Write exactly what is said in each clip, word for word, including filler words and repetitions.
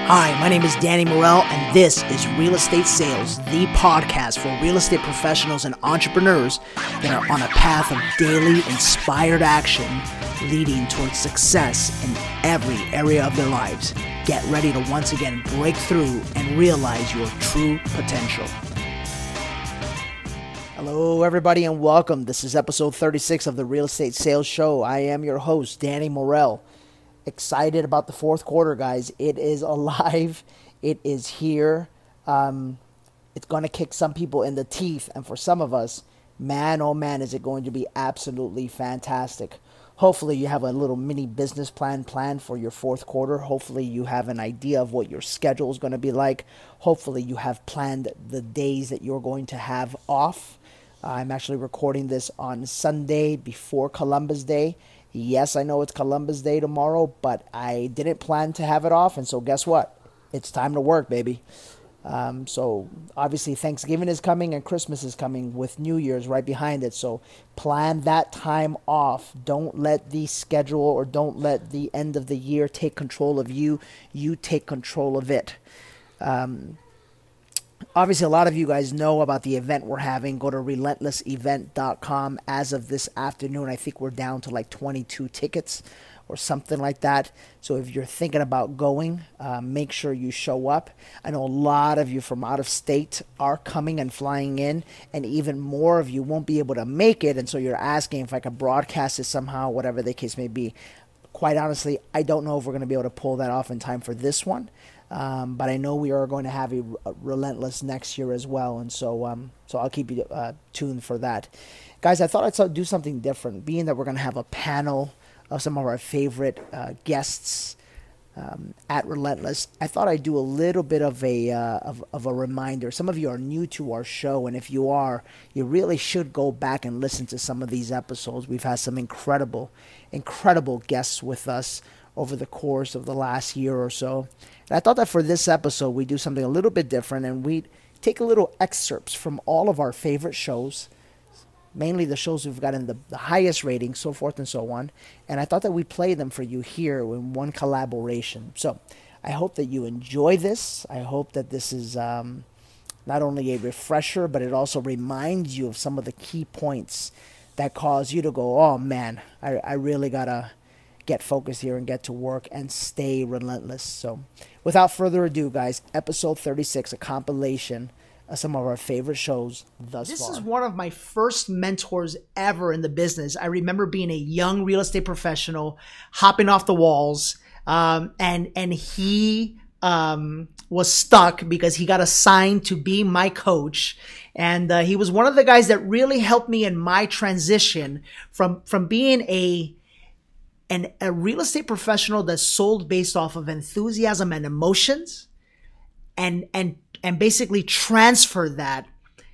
Hi, my name is Danny Morell, and this is Real Estate Sales, the podcast for real estate professionals and entrepreneurs that are on a path of daily inspired action leading towards success in every area of their lives. Get ready to once again break through and realize your true potential. Hello, everybody, and welcome. This is episode thirty-six of the Real Estate Sales Show. I am your host, Danny Morell. Excited about the fourth quarter, guys. It is alive. It is here. Um, it's going to kick some people in the teeth. And for some of us, man, oh man, is it going to be absolutely fantastic. Hopefully you have a little mini business plan planned for your fourth quarter. Hopefully you have an idea of what your schedule is going to be like. Hopefully you have planned the days that you're going to have off. I'm actually recording this on Sunday before Columbus Day. Yes, I know it's Columbus Day tomorrow, but I didn't plan to have it off, and so guess what? It's time to work, baby. Um, so obviously Thanksgiving is coming and Christmas is coming with New Year's right behind it, so plan that time off. Don't let the schedule or don't let the end of the year take control of you. You take control of it. Um, Obviously, a lot of you guys know about the event we're having. Go to relentless event dot com. As of this afternoon, I think we're down to like twenty-two tickets or something like that. So if you're thinking about going, uh, make sure you show up. I know a lot of you from out of state are coming and flying in, and even more of you won't be able to make it. And so you're asking if I could broadcast it somehow, whatever the case may be. Quite honestly, I don't know if we're going to be able to pull that off in time for this one. Um, but I know we are going to have a, a Relentless next year as well, and so um, so I'll keep you uh, tuned for that. Guys, I thought I'd do something different, being that we're going to have a panel of some of our favorite uh, guests um, at Relentless. I thought I'd do a little bit of a, uh, of, of a reminder. Some of you are new to our show, and if you are, you really should go back and listen to some of these episodes. We've had some incredible, incredible guests with us over the course of the last year or so. And I thought that for this episode, we do something a little bit different, and we take a little excerpts from all of our favorite shows, mainly the shows we've gotten the, the highest ratings, so forth and so on. And I thought that we play them for you here in one collaboration. So I hope that you enjoy this. I hope that this is um, not only a refresher, but it also reminds you of some of the key points that cause you to go, oh man, I, I really gotta get focused here and get to work and stay relentless. So without further ado, guys, episode thirty-six, a compilation of some of our favorite shows thus this far. This is one of my first mentors ever in the business. I remember being a young real estate professional, hopping off the walls, um, and and he um, was stuck because he got assigned to be my coach. And uh, he was one of the guys that really helped me in my transition from from being a And a real estate professional that's sold based off of enthusiasm and emotions, and and and basically transfer that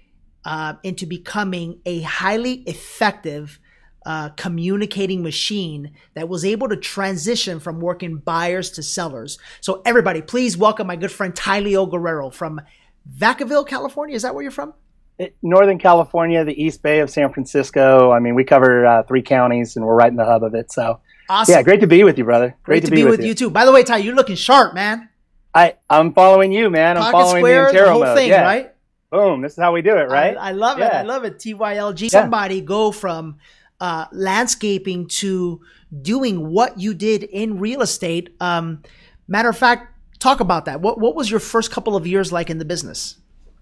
uh, into becoming a highly effective uh, communicating machine that was able to transition from working buyers to sellers. So everybody, please welcome my good friend Tyleo Guerrero from Vacaville, California. Is that where you're from? Northern California, the East Bay of San Francisco. I mean, we cover uh, three counties, and we're right in the hub of it. So. Awesome. Yeah, great to be with you, brother. Great, great to, to be, be with you. you too. By the way, Ty, you're looking sharp, man. I I'm following you, man. I'm Pocket following square, the Intero the whole mode. thing, yeah. right? Boom. This is how we do it, right? I, I love yeah. it. I love it. T Y L G. Yeah. Somebody go from uh, landscaping to doing what you did in real estate. Um, matter of fact, talk about that. What what was your first couple of years like in the business?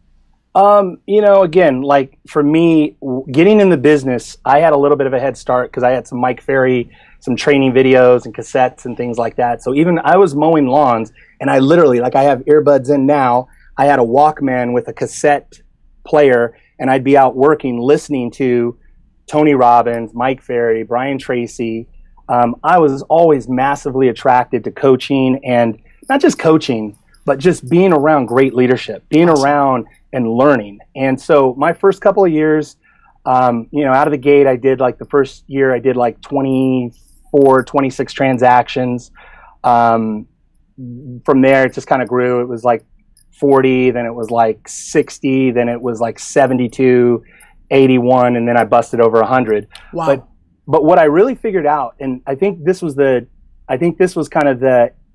Um, you know, again, like for me, getting in the business, I had a little bit of a head start because I had some Mike Ferry, some training videos and cassettes and things like that. So even I was mowing lawns, and I literally, like I have earbuds in now, I had a Walkman with a cassette player, and I'd be out working, listening to Tony Robbins, Mike Ferry, Brian Tracy. Um, I was always massively attracted to coaching, and not just coaching, but just being around great leadership, being awesome. around and learning. And so my first couple of years, um, you know, out of the gate, I did like the first year, I did like twenty-four, twenty-six transactions. Um, from there, it just kind of grew. It was like forty, then it was like sixty, then it was like seventy-two, eighty-one, and then I busted over one hundred. Wow. But, but what I really figured out, and I think this was the, I think this was kind of the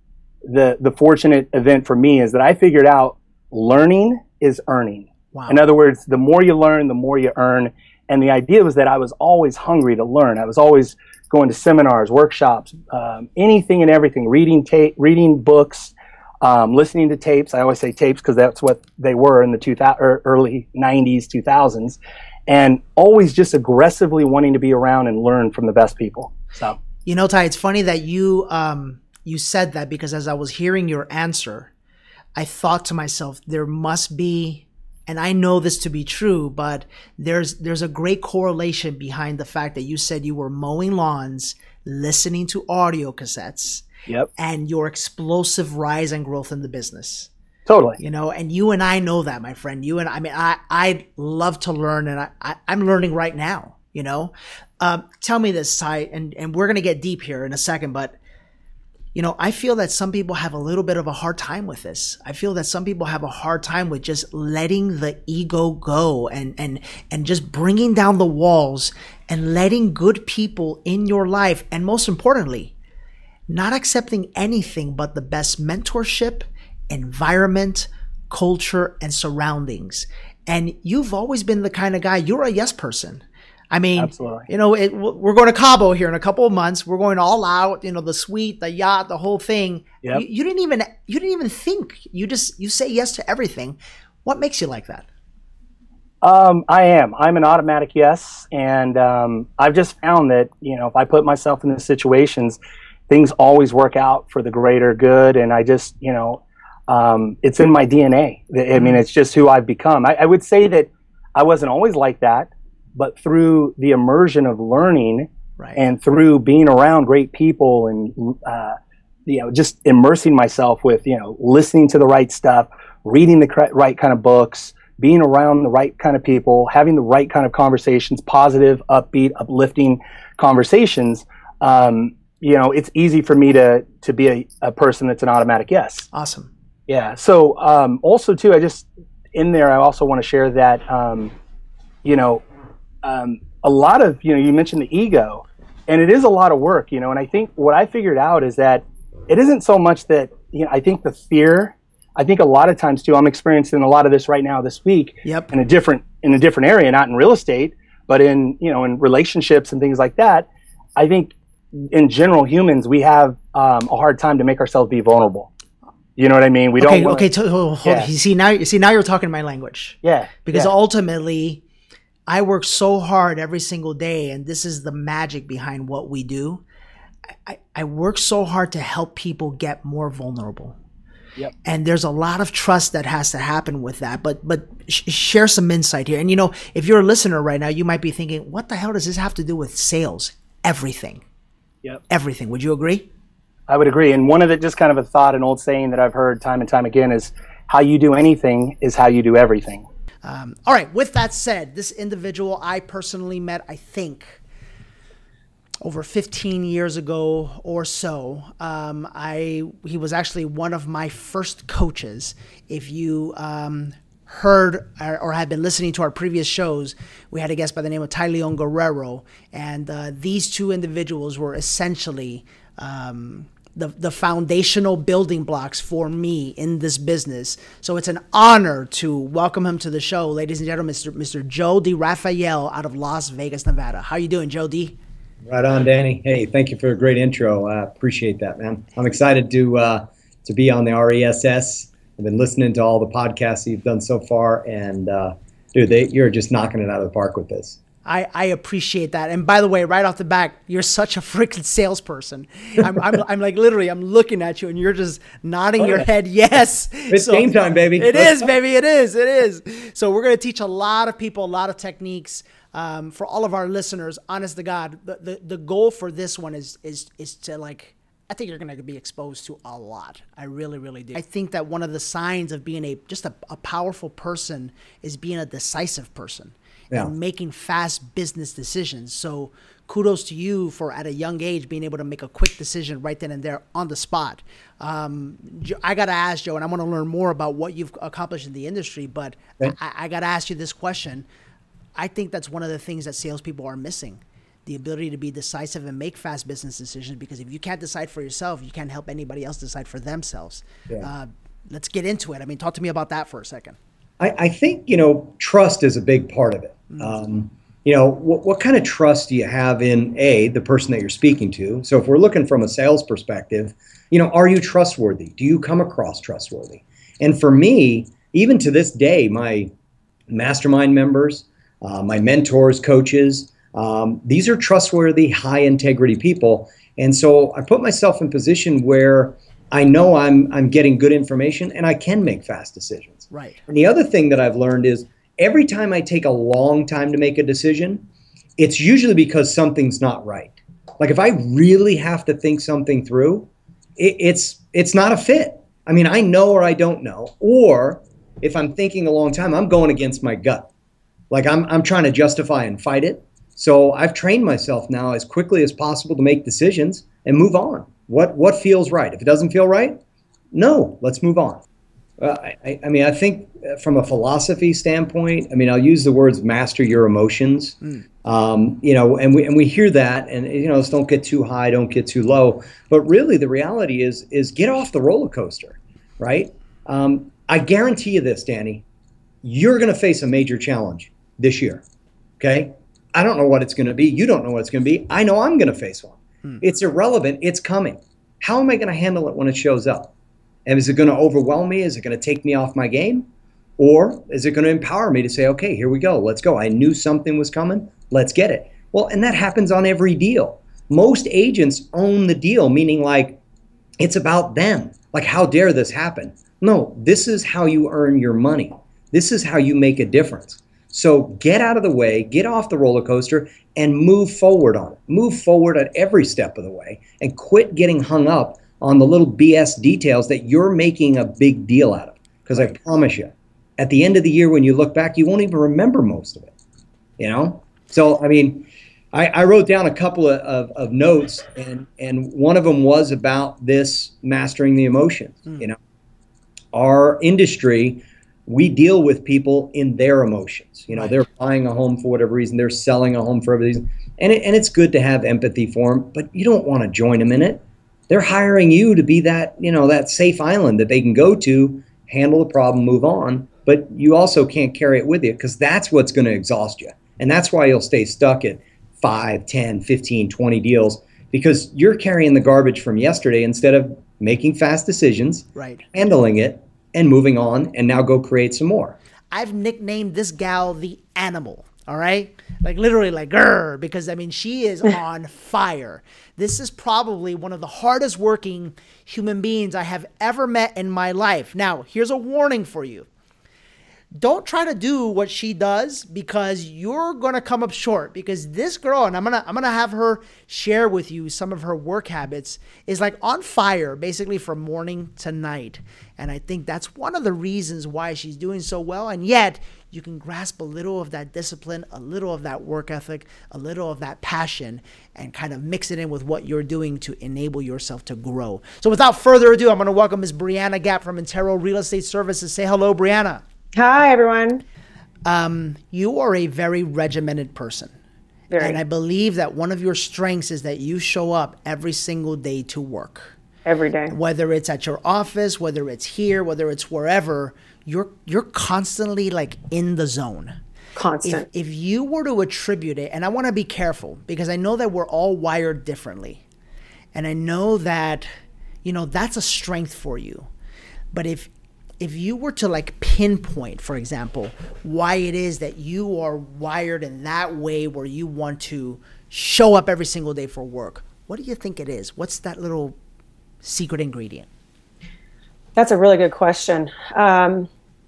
the the fortunate event for me is that I figured out learning is earning. Wow. In other words, the more you learn, the more you earn. And the idea was that I was always hungry to learn. I was always going to seminars, workshops, um, anything and everything, reading tape, reading books, um, listening to tapes. I always say tapes because that's what they were in the two thousand, early nineties, two thousands, and always just aggressively wanting to be around and learn from the best people. So, you know, Ty, it's funny that you um, you said that, because as I was hearing your answer, I thought to myself, there must be, and I know this to be true, but there's there's a great correlation behind the fact that you said you were mowing lawns, listening to audio cassettes, yep, and your explosive rise and growth in the business. Totally. You know, and you and I know that, my friend. You and I mean, I I love to learn, and I, I I'm learning right now. You know, um, tell me this, Ty, and and we're gonna get deep here in a second, but. You know, I feel that some people have a little bit of a hard time with this. I feel that some people have a hard time with just letting the ego go and and and just bringing down the walls and letting good people in your life. And most importantly, not accepting anything but the best mentorship, environment, culture, and surroundings. And you've always been the kind of guy, you're a yes person. I mean, Absolutely. you know, it, we're going to Cabo here in a couple of months. We're going all out, you know, the suite, the yacht, the whole thing. Yep. You, you didn't even, you didn't even think. You just, you say yes to everything. What makes you like that? Um, I am. I'm an automatic yes, and um, I've just found that, you know, if I put myself in these situations, things always work out for the greater good. And I just, you know, um, it's in my D N A. I mean, it's just who I've become. I, I would say that I wasn't always like that. But through the immersion of learning, right, and through being around great people and, uh, you know, just immersing myself with, you know, listening to the right stuff, reading the cr- right kind of books, being around the right kind of people, having the right kind of conversations, positive, upbeat, uplifting conversations, um, you know, it's easy for me to, to be a, a person that's an automatic yes. Awesome. Yeah. So um, also, too, I just, in there, I also want to share that, um, you know, Um, a lot of, you know, you mentioned the ego, and it is a lot of work, you know, and I think what I figured out is that it isn't so much that, you know, I think the fear, I think a lot of times too, I'm experiencing a lot of this right now this week Yep. in a different, in a different area, not in real estate, but in, you know, in relationships and things like that. I think in general, humans, we have um, a hard time to make ourselves be vulnerable. You know what I mean? We okay, don't wanna, okay, to, hold, yeah. you see now, you see now you're talking my language. Yeah. Because yeah. ultimately, I work so hard every single day, and this is the magic behind what we do. I, I work so hard to help people get more vulnerable. Yep. And there's a lot of trust that has to happen with that. But but sh- share some insight here. And, you know, if you're a listener right now, you might be thinking, what the hell does this have to do with sales? Everything. Yep. Everything. Would you agree? I would agree. And one of the, just kind of a thought, an old saying that I've heard time and time again is, how you do anything is how you do everything. Um, all right. With that said, this individual I personally met, I think, over fifteen years ago or so. Um, I he was actually one of my first coaches. If you um, heard or, or had been listening to our previous shows, we had a guest by the name of Ty Leon Guerrero, and uh, these two individuals were essentially um, the the foundational building blocks for me in this business. So it's an honor to welcome him to the show, ladies and gentlemen, Mister Mister Joe DiRaffaele out of Las Vegas, Nevada. How you doing, Joe D? Right on, Danny. Hey, thank you for a great intro. I appreciate that, man. I'm excited to uh, to be on the R E S S. I've been listening to all the podcasts you've done so far, and uh, dude, they, you're just knocking it out of the park with this. I, I appreciate that. And by the way, right off the back, you're such a freaking salesperson. I'm, I'm, I'm like, literally, I'm looking at you and you're just nodding Oh, your yeah. head. Yes. It's game time, baby. It Let's is, go. baby. It is. It is. So we're going to teach a lot of people, a lot of techniques um, for all of our listeners. Honest to God, the, the, the goal for this one is, is, is to like, I think you're going to be exposed to a lot. I really, really do. I think that one of the signs of being a, just a, a powerful person is being a decisive person. Yeah. And making fast business decisions. So kudos to you for at a young age being able to make a quick decision right then and there on the spot. Um, Jo- I got to ask Joe, and I want to learn more about what you've accomplished in the industry, but Okay. I, I got to ask you this question. I think that's one of the things that salespeople are missing. the ability to be decisive and make fast business decisions, because if you can't decide for yourself, you can't help anybody else decide for themselves. Yeah. Uh, let's get into it. I mean, talk to me about that for a second. I, I think, you know, trust is a big part of it. Mm-hmm. Um, you know, what, what kind of trust do you have in, A, the person that you're speaking to? So if we're looking from a sales perspective, you know, are you trustworthy? Do you come across trustworthy? And for me, even to this day, my mastermind members, uh, my mentors, coaches, um, these are trustworthy, high integrity people. And so I put myself in a position where I know I'm I'm getting good information and I can make fast decisions. Right. And the other thing that I've learned is every time I take a long time to make a decision, it's usually because something's not right. Like if I really have to think something through, it, it's it's not a fit. I mean, I know or I don't know. Or if I'm thinking a long time, I'm going against my gut. Like I'm I'm trying to justify and fight it. So I've trained myself now as quickly as possible to make decisions and move on. What what feels right? If it doesn't feel right, no, let's move on. Uh, I, I mean, I think from a philosophy standpoint, I mean, I'll use the words master your emotions. Mm. Um, you know, and we and we hear that, and you know, don't get too high, don't get too low. But really, the reality is is get off the roller coaster, right? Um, I guarantee you this, Danny, you're going to face a major challenge this year. Okay, I don't know what it's going to be. You don't know what it's going to be. I know I'm going to face one. Hmm. It's irrelevant. It's coming. How am I going to handle it when it shows up? And is it going to overwhelm me? Is it going to take me off my game? Or is it going to empower me to say, okay, here we go. Let's go. I knew something was coming. Let's get it. Well, and that happens on every deal. Most agents own the deal, meaning like it's about them. Like, how dare this happen? No, this is how you earn your money. This is how you make a difference. So get out of the way, get off the roller coaster, and move forward on it. Move forward at every step of the way, and quit getting hung up on the little B S details that you're making a big deal out of. Because I promise you, at the end of the year when you look back, you won't even remember most of it. You know? So, I mean, I, I wrote down a couple of, of, of notes, and, and one of them was about this mastering the emotions. Mm. You know, our industry, we deal with people in their emotions. You know, right. They're buying a home for whatever reason. They're selling a home for whatever reason. And, it, and it's good to have empathy for them, but you don't want to join them in it. They're hiring you to be that, you know, that safe island that they can go to, handle the problem, move on. But you also can't carry it with you, because that's what's going to exhaust you. And that's why you'll stay stuck at five, ten, fifteen, twenty deals, because you're carrying the garbage from yesterday instead of making fast decisions, right, handling it, and moving on, and now go create some more. I've nicknamed this gal the Animal, all right? Like literally like, grr, because I mean, she is on fire. This is probably one of the hardest working human beings I have ever met in my life. Now, here's a warning for you. Don't try to do what she does, because you're going to come up short, because this girl, and I'm going to I'm going to have her share with you some of her work habits, is like on fire basically from morning to night. And I think that's one of the reasons why she's doing so well. And yet you can grasp a little of that discipline, a little of that work ethic, a little of that passion, and kind of mix it in with what you're doing to enable yourself to grow. So without further ado, I'm going to welcome Miz Brianna Gap from Intero Real Estate Services. Say hello, Brianna. Hi, everyone. Um, you are a very regimented person. Very. And I believe that one of your strengths is that you show up every single day to work. Every day. Whether it's at your office, whether it's here, whether it's wherever, you're you're constantly like in the zone. Constant. If, if you were to attribute it, and I want to be careful, because I know that we're all wired differently. And I know that, you know, that's a strength for you. But if If you were to like pinpoint, for example, why it is that you are wired in that way where you want to show up every single day for work, what do you think it is? What's that little secret ingredient? That's a really good question. Um,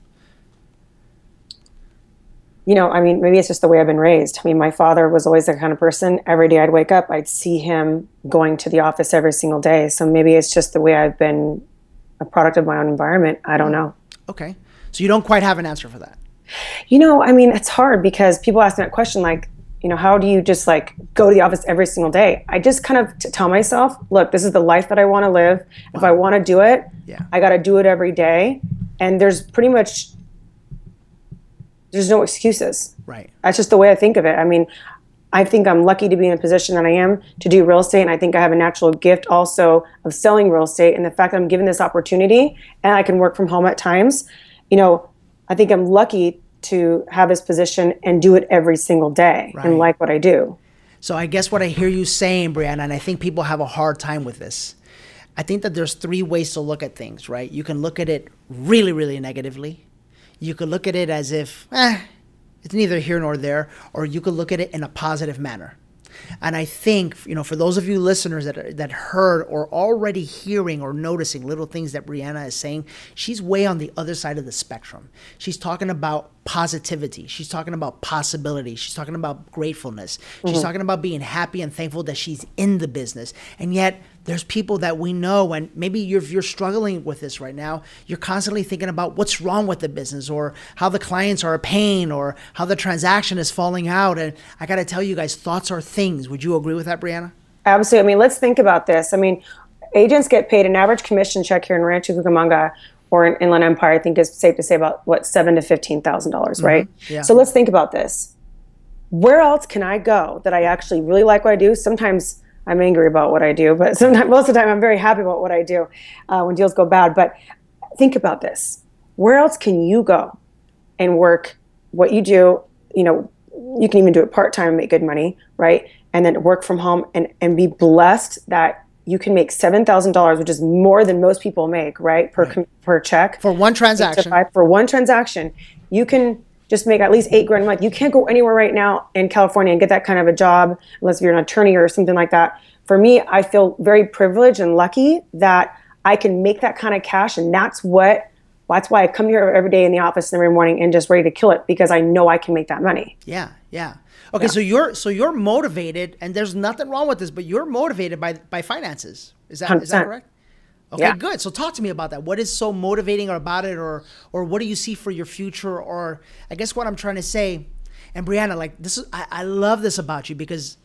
you know, I mean, maybe it's just the way I've been raised. I mean, my father was always the kind of person, every day I'd wake up, I'd see him going to the office every single day. So maybe it's just the way I've been a product of my own environment. I don't know. Okay. So you don't quite have an answer for that. You know, I mean, it's hard because people ask me that question, like, you know, how do you just like go to the office every single day? I just kind of t- tell myself, look, this is the life that I want to live. Wow. If I want to do it, yeah. I got to do it every day. And there's pretty much, there's no excuses. Right. That's just the way I think of it. I mean, I think I'm lucky to be in a position that I am to do real estate. And I think I have a natural gift also of selling real estate. And the fact that I'm given this opportunity and I can work from home at times, you know, I think I'm lucky to have this position and do it every single day right. and like what I do. So I guess what I hear you saying, Brianna, and I think people have a hard time with this, I think that there's three ways to look at things, right? You can look at it really, really negatively. You could look at it as if, eh, it's neither here nor there, or you could look at it in a positive manner. And I think, you know, for those of you listeners that that heard or already hearing or noticing little things that Brianna is saying, she's way on the other side of the spectrum. She's talking about positivity. She's talking about possibility. She's talking about gratefulness. She's mm-hmm. talking about being happy and thankful that she's in the business. And yet there's people that we know, and maybe you're, if you're struggling with this right now, you're constantly thinking about what's wrong with the business or how the clients are a pain or how the transaction is falling out. And I got to tell you guys, thoughts are things. Would you agree with that, Brianna? Absolutely. I mean, let's think about this. I mean, agents get paid an average commission check here in Rancho Cucamonga or in Inland Empire, I think is safe to say about what, seven to fifteen thousand dollars, mm-hmm. right? Yeah. So let's think about this. Where else can I go that I actually really like what I do? Sometimes I'm angry about what I do, but sometimes, most of the time, I'm very happy about what I do uh, when deals go bad. But think about this. Where else can you go and work what you do? You know, you can even do it part-time and make good money, right? And then work from home and, and be blessed that you can make seven thousand dollars, which is more than most people make, right? Per, right. per check. For one transaction. For one transaction. You can just make at least eight grand a month. You can't go anywhere right now in California and get that kind of a job unless you're an attorney or something like that. For me, I feel very privileged and lucky that I can make that kind of cash. And that's what, that's why I come here every day in the office every morning and just ready to kill it because I know I can make that money. Yeah, yeah. Okay, yeah. so you're so you're motivated, and there's nothing wrong with this, but you're motivated by by finances. Is that is that correct? Okay, yeah. Good. So talk to me about that. What is so motivating about it, or or what do you see for your future? Or I guess what I'm trying to say, and Brianna, like this is I, I love this about you because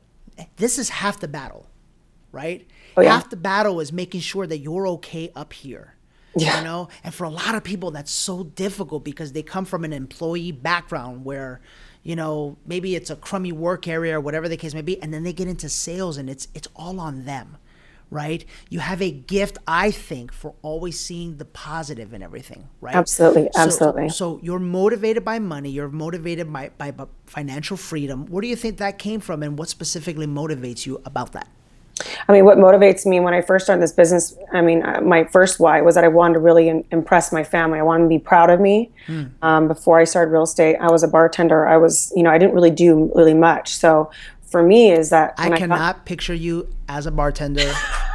this is half the battle, right? Oh, yeah. Half the battle is making sure that you're okay up here. Yeah. You know, and for a lot of people, that's so difficult because they come from an employee background where, you know, maybe it's a crummy work area or whatever the case may be, and then they get into sales and it's it's all on them, right? You have a gift, I think, for always seeing the positive in everything, right? Absolutely, so, absolutely. So you're motivated by money, you're motivated by, by, by financial freedom. Where do you think that came from, and what specifically motivates you about that? I mean, what motivates me when I first started this business, I mean, uh, my first why was that I wanted to really in, impress my family. I wanted them to be proud of me. Mm. Um, before I started real estate, I was a bartender. I was, you know, I didn't really do really much. So for me is that I cannot I got- picture you as a bartender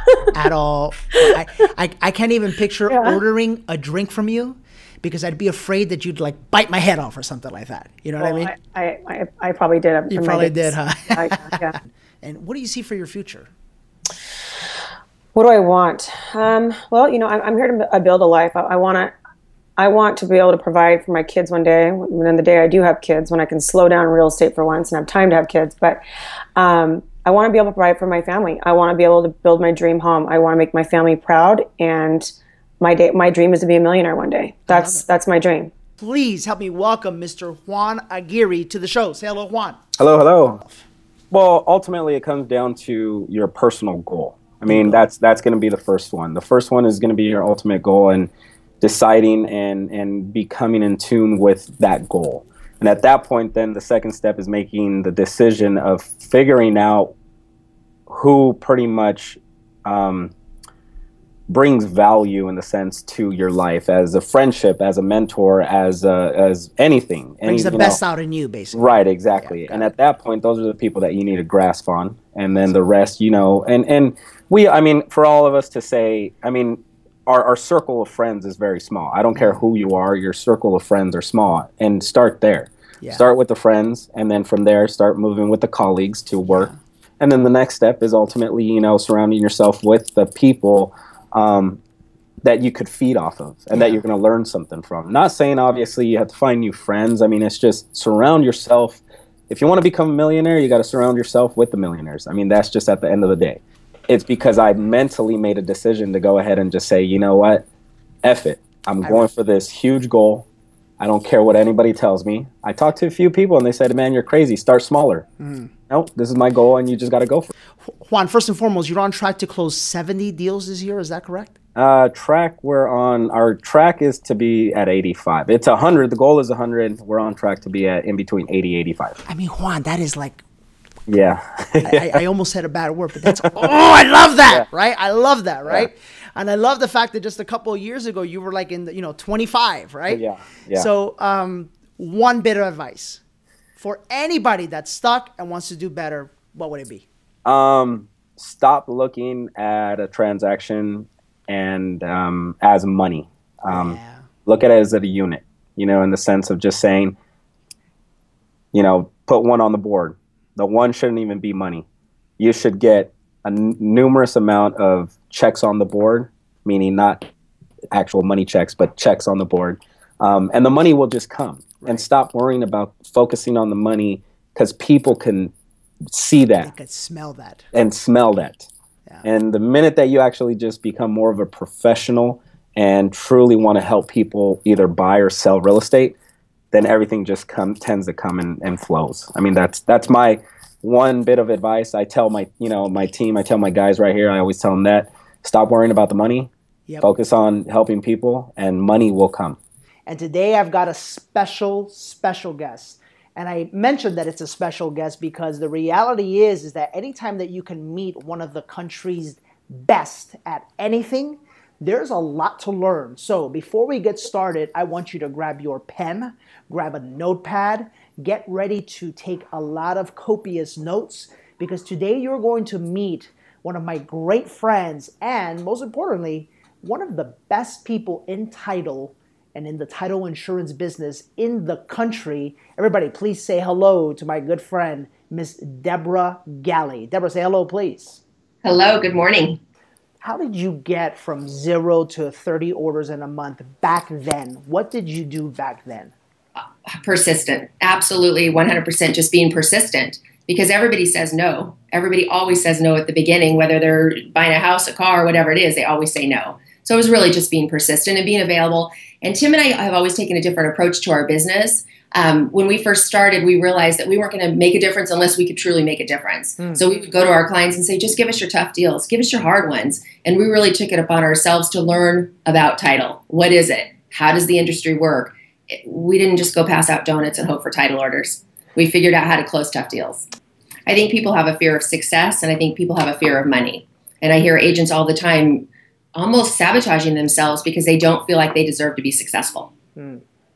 at all. I, I, I can't even picture yeah. ordering a drink from you because I'd be afraid that you'd like bite my head off or something like that. You know well, what I mean? I, I, I probably did. You probably did, huh? I, yeah. And what do you see for your future? What do I want? Um, well, you know, I'm, I'm here to build a life. I, I want to, I want to be able to provide for my kids one day. When in the day I do have kids, when I can slow down in real estate for once and have time to have kids. But um, I want to be able to provide for my family. I want to be able to build my dream home. I want to make my family proud. And my day, my dream is to be a millionaire one day. That's that's my dream. Please help me welcome Mister Juan Aguirre to the show. Say hello, Juan. Hello, hello. Well, ultimately, it comes down to your personal goal. I mean, that's that's going to be the first one. The first one is going to be your ultimate goal and deciding and, and becoming in tune with that goal. And at that point, then the second step is making the decision of figuring out who pretty much um, brings value in the sense to your life as a friendship, as a mentor, as a, as anything. Brings Any, the best know. out in you, basically. Right, exactly. Yeah, and at that point, those are the people that you need to grasp on. And then the rest, you know, and, and we, I mean, for all of us to say, I mean, our, our circle of friends is very small. I don't care who you are, your circle of friends are small. And start there. Yeah. Start with the friends, and then from there, start moving with the colleagues to work. Yeah. And then the next step is ultimately, you know, surrounding yourself with the people um, that you could feed off of and yeah. that you're going to learn something from. Not saying, obviously, you have to find new friends. I mean, it's just surround yourself. If you want to become a millionaire, you got to surround yourself with the millionaires. I mean, that's just at the end of the day. It's because I mentally made a decision to go ahead and just say, you know what, F it. I'm going for this huge goal. I don't care what anybody tells me. I talked to a few people and they said, man, you're crazy. Start smaller. Mm. Nope, this is my goal and you just got to go for it. Juan, first and foremost, you're on track to close seventy deals this year. Is that correct? Uh, track, we're on, our track is to be at eighty-five. It's one hundred. The goal is one hundred. We're on track to be at in between eighty, eighty-five. I mean, Juan, that is like, yeah. I, I almost said a bad word, but that's, oh, I love that, yeah. right? I love that, right? Yeah. And I love the fact that just a couple of years ago, you were like in the, you know, twenty-five, right? Yeah, yeah. So um, one bit of advice for anybody that's stuck and wants to do better, what would it be? Um, stop looking at a transaction and um, as money. Um, yeah. Look at it as a unit, you know, in the sense of just saying, you know, put one on the board. The one shouldn't even be money. You should get a n- numerous amount of checks on the board, meaning not actual money checks, but checks on the board. Um, and the money will just come. Right. And stop worrying about focusing on the money, because people can see that. They could smell that. And smell that. Yeah. And the minute that you actually just become more of a professional and truly want to help people either buy or sell real estate, then everything just come, tends to come and, and flows. I mean, that's that's my one bit of advice. I tell my, you know, my team, I tell my guys right here, I always tell them that, stop worrying about the money, yep. Focus on helping people, and money will come. And today I've got a special, special guest. And I mentioned that it's a special guest because the reality is, is that anytime that you can meet one of the country's best at anything, there's a lot to learn. So before we get started, I want you to grab your pen, grab a notepad, get ready to take a lot of copious notes, because today you're going to meet one of my great friends and, most importantly, one of the best people in title and in the title insurance business in the country. Everybody, please say hello to my good friend, Miss Deborah Galley. Deborah, say hello, please. Hello, good morning. How did you get from zero to thirty orders in a month back then? What did you do back then? Persistent. Absolutely, one hundred percent just being persistent, because everybody says no. Everybody always says no at the beginning, whether they're buying a house, a car, whatever it is, they always say no. So it was really just being persistent and being available. And Tim and I have always taken a different approach to our business. Um, when we first started, we realized that we weren't going to make a difference unless we could truly make a difference. Mm. So we would go to our clients and say, just give us your tough deals, give us your hard ones. And we really took it upon ourselves to learn about title. What is it? How does the industry work? We didn't just go pass out donuts and hope for title orders. We figured out how to close tough deals. I think people have a fear of success, and I think people have a fear of money. And I hear agents all the time almost sabotaging themselves because they don't feel like they deserve to be successful. Mm.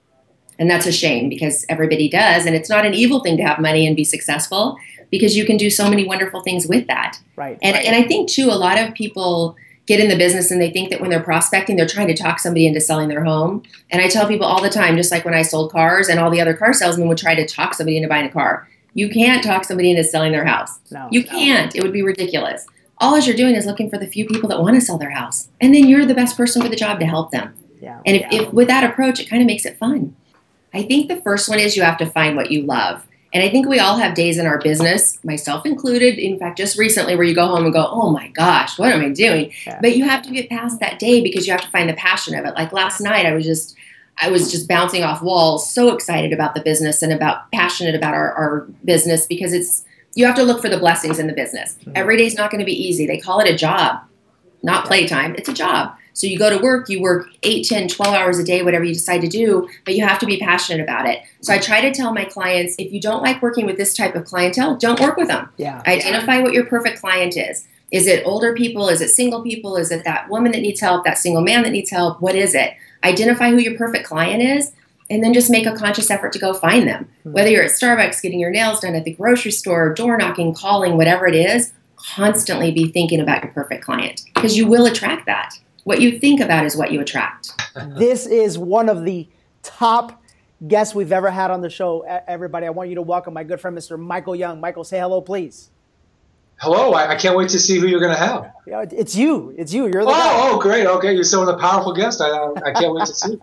And that's a shame, because everybody does. And it's not an evil thing to have money and be successful, because you can do so many wonderful things with that. Right. And, right. and I think, too, a lot of people get in the business and they think that when they're prospecting, they're trying to talk somebody into selling their home. And I tell people all the time, just like when I sold cars and all the other car salesmen would try to talk somebody into buying a car. You can't talk somebody into selling their house. No, you no. can't. It would be ridiculous. All you're doing is looking for the few people that want to sell their house. And then you're the best person for the job to help them. Yeah. And if, yeah. if with that approach, it kind of makes it fun. I think the first one is you have to find what you love. And I think we all have days in our business, myself included, in fact, just recently, where you go home and go, oh my gosh, what am I doing? Yeah. But you have to get past that day, because you have to find the passion of it. Like last night, I was just, I was just bouncing off walls, so excited about the business and about passionate about our, our business, because it's, you have to look for the blessings in the business. Mm-hmm. Every day's not going to be easy. They call it a job, not playtime. It's a job. So you go to work, you work eight, ten, twelve hours a day, whatever you decide to do, but you have to be passionate about it. So I try to tell my clients, if you don't like working with this type of clientele, don't work with them. Yeah. Identify what your perfect client is. Is it older people? Is it single people? Is it that woman that needs help, that single man that needs help? What is it? Identify who your perfect client is, and then just make a conscious effort to go find them. Mm-hmm. Whether you're at Starbucks, getting your nails done, at the grocery store, door knocking, calling, whatever it is, constantly be thinking about your perfect client, because you will attract that. What you think about is what you attract. This is one of the top guests we've ever had on the show. Everybody, I want you to welcome my good friend, Mister Michael Young. Michael, say hello, please. Hello. I, I can't wait to see who you're going to have. Yeah, it's you. It's you. You're the oh, guy. Oh, great. Okay. You're so a powerful guest. I, I can't wait to see.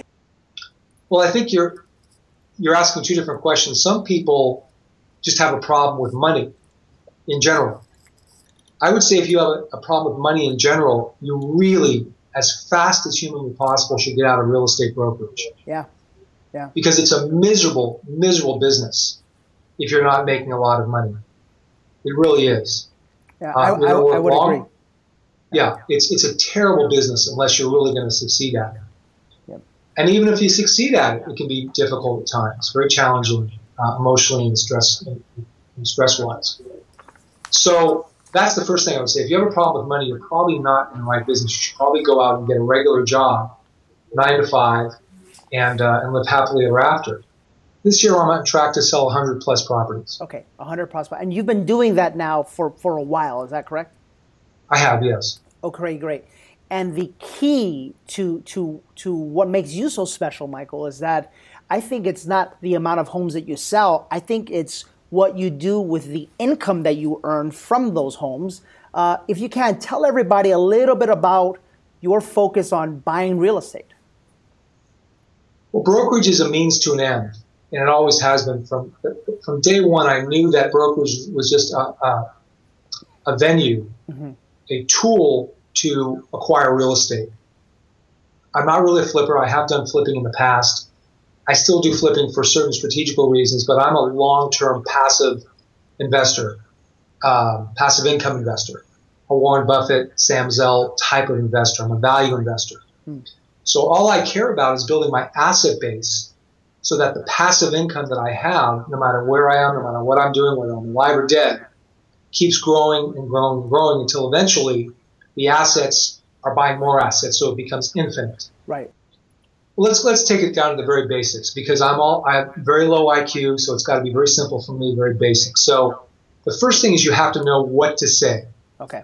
Well, I think you're you're asking two different questions. Some people just have a problem with money in general. I would say if you have a, a problem with money in general, you really, as fast as humanly possible, should get out of real estate brokerage. Yeah. Yeah. Because it's a miserable, miserable business if you're not making a lot of money. It really is. Yeah, Uh, I, I, I would long, agree. Yeah, it's it's a terrible business unless you're really going to succeed at it. Yep. And even if you succeed at it, it can be difficult at times, very challenging uh, emotionally and stress and, and stress-wise. So that's the first thing I would say. If you have a problem with money, you're probably not in the right business. You should probably go out and get a regular job, nine to five, and uh, and live happily ever after. This year, I'm on track to sell one hundred plus properties. Okay, one hundred plus. And you've been doing that now for, for a while, is that correct? I have, yes. Okay, great. And the key to to to what makes you so special, Michael, is that I think it's not the amount of homes that you sell. I think it's what you do with the income that you earn from those homes. Uh, if you can, tell everybody a little bit about your focus on buying real estate. Well, brokerage is a means to an end, and it always has been. From from day one, I knew that brokerage was just a, a, a venue, mm-hmm. a tool to acquire real estate. I'm not really a flipper. I have done flipping in the past. I still do flipping for certain strategical reasons, but I'm a long-term passive investor, um, passive income investor, a Warren Buffett, Sam Zell type of investor. I'm a value investor. Hmm. So all I care about is building my asset base so that the passive income that I have, no matter where I am, no matter what I'm doing, whether I'm alive or dead, keeps growing and growing and growing until eventually the assets are buying more assets, so it becomes infinite. Right. Well, let's let's take it down to the very basics, because I'm all I have very low I Q, so it's got to be very simple for me, very basic. So the first thing is you have to know what to say. Okay.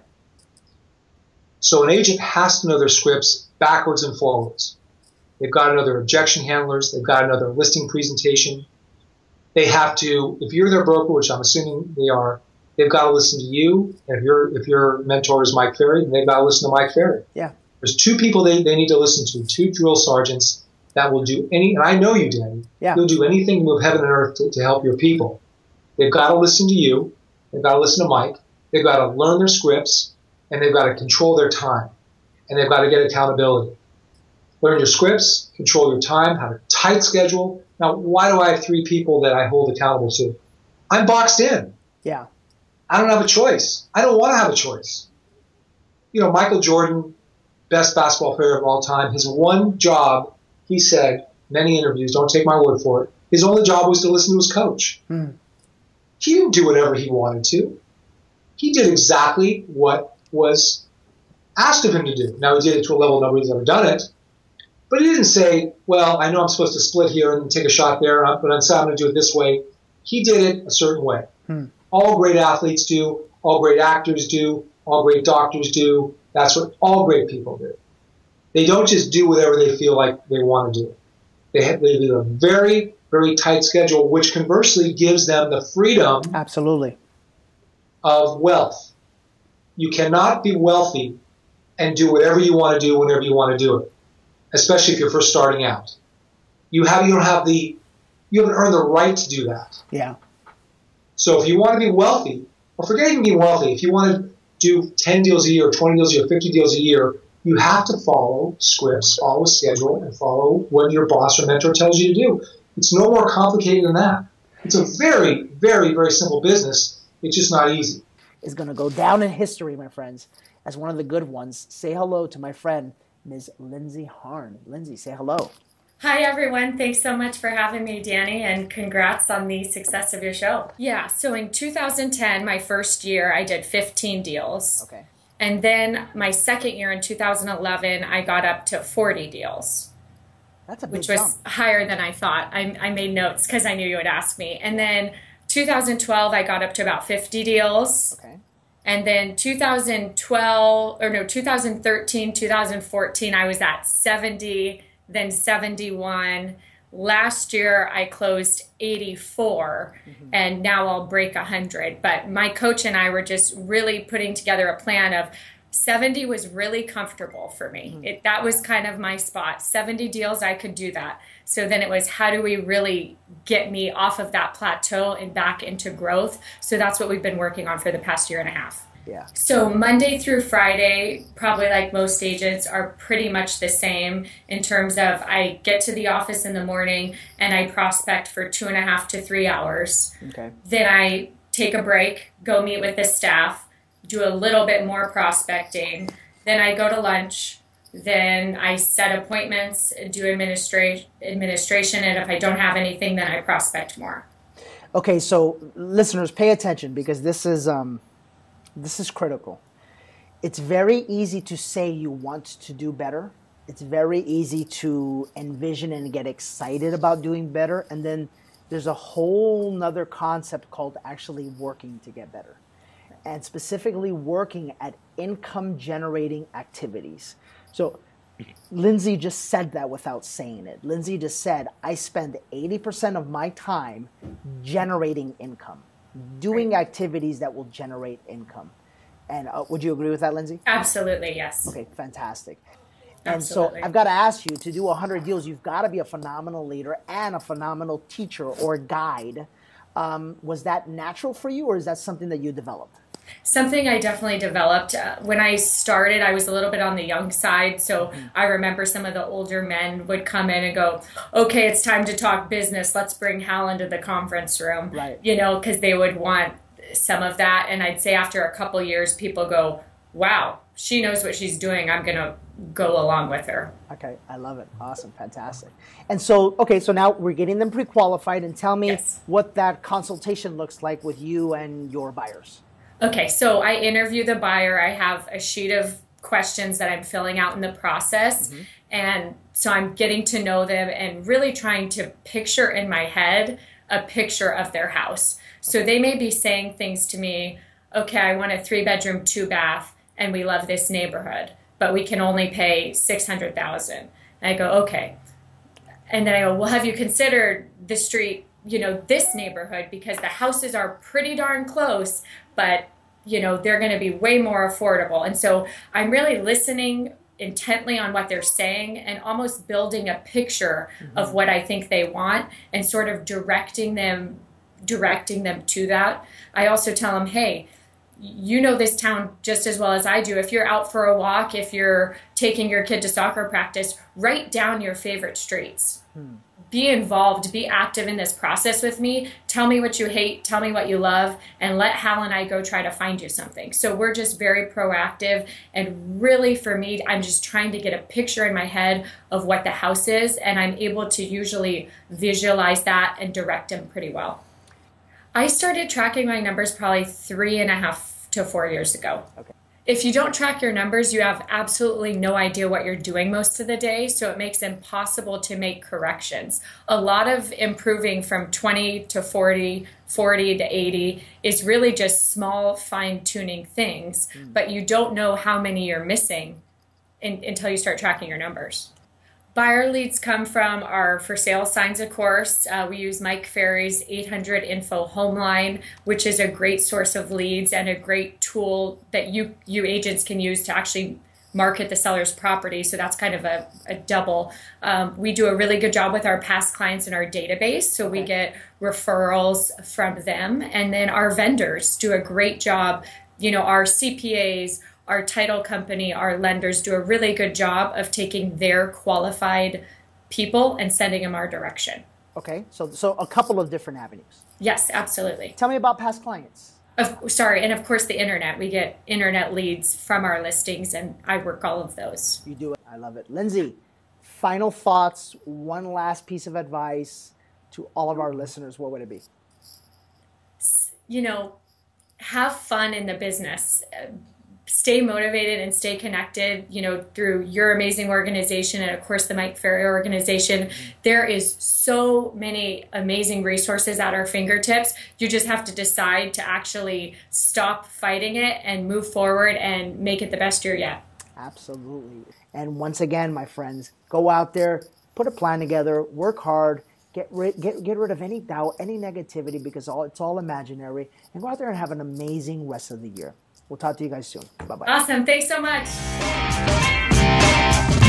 So an agent has to know their scripts backwards and forwards. They've got to know their objection handlers. They've got to know their listing presentation. They have to, if you're their broker, which I'm assuming they are, they've got to listen to you. And if your if your mentor is Mike Ferry, then they've got to listen to Mike Ferry. Yeah. There's two people they, they need to listen to, two drill sergeants that will do any, and I know you, Danny, yeah. you'll do anything to move heaven and earth to, to help your people. They've got to listen to you. They've got to listen to Mike. They've got to learn their scripts, and they've got to control their time. And they've got to get accountability. Learn your scripts, control your time, have a tight schedule. Now, why do I have three people that I hold accountable to? I'm boxed in. Yeah. I don't have a choice. I don't want to have a choice. You know, Michael Jordan, best basketball player of all time, his one job, he said, many interviews, don't take my word for it, his only job was to listen to his coach. Hmm. He didn't do whatever he wanted to. He did exactly what was asked of him to do. Now, he did it to a level nobody's ever done it, but he didn't say, well, I know I'm supposed to split here and take a shot there, but instead I'm going to do it this way. He did it a certain way. Hmm. All great athletes do, all great actors do, all great doctors do. That's what all great people do. They don't just do whatever they feel like they want to do. They have, they do a very, very tight schedule, which conversely gives them the freedom absolutely of wealth. You cannot be wealthy and do whatever you want to do whenever you want to do it, especially if you're first starting out. You have you don't have the you haven't earned the right to do that. Yeah. So if you want to be wealthy, or forget even being wealthy, if you want to do ten deals a year, twenty deals a year, fifty deals a year, you have to follow scripts, follow a schedule, and follow what your boss or mentor tells you to do. It's no more complicated than that. It's a very, very, very simple business. It's just not easy. It's going to go down in history, my friends, as one of the good ones. Say hello to my friend, Miz Lindsay Harn. Lindsay, say hello. Hi, everyone. Thanks so much for having me, Danny, and congrats on the success of your show. Yeah, so in two thousand ten, my first year, I did fifteen deals. Okay. And then my second year in two thousand eleven, I got up to forty deals. That's a big Which was jump. higher than I thought. I, I made notes because I knew you would ask me. And then two thousand twelve, I got up to about fifty deals. Okay. And then two thousand twelve, or no, two thousand thirteen, two thousand fourteen, I was at seventy, then seventy-one. Last year, I closed eighty-four, mm-hmm. and now I'll break one hundred. But my coach and I were just really putting together a plan of seventy was really comfortable for me. Mm-hmm. It, that was kind of my spot. seventy deals, I could do that. So then it was, how do we really get me off of that plateau and back into growth? So that's what we've been working on for the past year and a half. Yeah. So Monday through Friday, probably like most agents, are pretty much the same in terms of I get to the office in the morning and I prospect for two and a half to three hours. Okay. Then I take a break, go meet with the staff, do a little bit more prospecting. Then I go to lunch. Then I set appointments, do administra- administration, and if I don't have anything, then I prospect more. Okay, so listeners, pay attention because this is um, this is critical. It's very easy to say you want to do better. It's very easy to envision and get excited about doing better, and then there's a whole nother concept called actually working to get better, and specifically working at income-generating activities. So Lindsay just said that without saying it. Lindsay just said, I spend eighty percent of my time generating income, doing activities that will generate income. And uh, would you agree with that, Lindsay? Absolutely, yes. Okay, fantastic. And Absolutely. so I've got to ask you, to do one hundred deals, you've got to be a phenomenal leader and a phenomenal teacher or guide. Um, was that natural for you, or is that something that you developed? Something I definitely developed. Uh, when I started, I was a little bit on the young side. So mm-hmm. I remember some of the older men would come in and go, okay, it's time to talk business. Let's bring Hal into the conference room. Right. You know, because they would want some of that. And I'd say after a couple years, people go, wow, she knows what she's doing. I'm going to go along with her. Okay, I love it. Awesome, fantastic. And so, okay, so now we're getting them pre-qualified, and tell me yes. what that consultation looks like with you and your buyers. Okay, so I interview the buyer. I have a sheet of questions that I'm filling out in the process. Mm-hmm. And so I'm getting to know them and really trying to picture in my head a picture of their house. So they may be saying things to me, okay, I want a three bedroom, two bath, and we love this neighborhood, but we can only pay six hundred thousand dollars. And I go, okay. And then I go, well, have you considered the street, you know, this neighborhood, because the houses are pretty darn close, but you know, they're going to be way more affordable. And so I'm really listening intently on what they're saying and almost building a picture mm-hmm. of what I think they want and sort of directing them, directing them to that. I also tell them, hey, you know this town just as well as I do. If you're out for a walk, if you're taking your kid to soccer practice, write down your favorite streets. Hmm. Be involved, be active in this process with me. Tell me what you hate, tell me what you love, and let Hal and I go try to find you something. So we're just very proactive, and really for me, I'm just trying to get a picture in my head of what the house is, and I'm able to usually visualize that and direct them pretty well. I started tracking my numbers probably three and a half to four years ago. Okay. If you don't track your numbers, you have absolutely no idea what you're doing most of the day, so it makes it impossible to make corrections. A lot of improving from twenty to forty, forty to eighty is really just small fine-tuning things, mm. but you don't know how many you're missing in, until you start tracking your numbers. Buyer leads come from our for sale signs, of course. Uh, we use Mike Ferry's eight hundred info home line, which is a great source of leads and a great tool that you you agents can use to actually market the seller's property. So that's kind of a, a double. Um, we do a really good job with our past clients in our database. So we get referrals from them. And then our vendors do a great job. You know, our C P As, our title company, our lenders do a really good job of taking their qualified people and sending them our direction. Okay, so so a couple of different avenues. Yes, absolutely. Tell me about past clients. Of, sorry, and of course the internet. We get internet leads from our listings, and I work all of those. You do it. I love it. Lindsay, final thoughts, one last piece of advice to all of our listeners. What would it be? You know, have fun in the business. Stay motivated and stay connected, you know, through your amazing organization and, of course, the Mike Ferry organization. There is so many amazing resources at our fingertips. You just have to decide to actually stop fighting it and move forward and make it the best year yet. Absolutely. And once again, my friends, go out there, put a plan together, work hard, get rid, get, get rid of any doubt, any negativity, because all it's all imaginary, and go out there and have an amazing rest of the year. We'll talk to you guys soon. Bye-bye. Awesome. Thanks so much.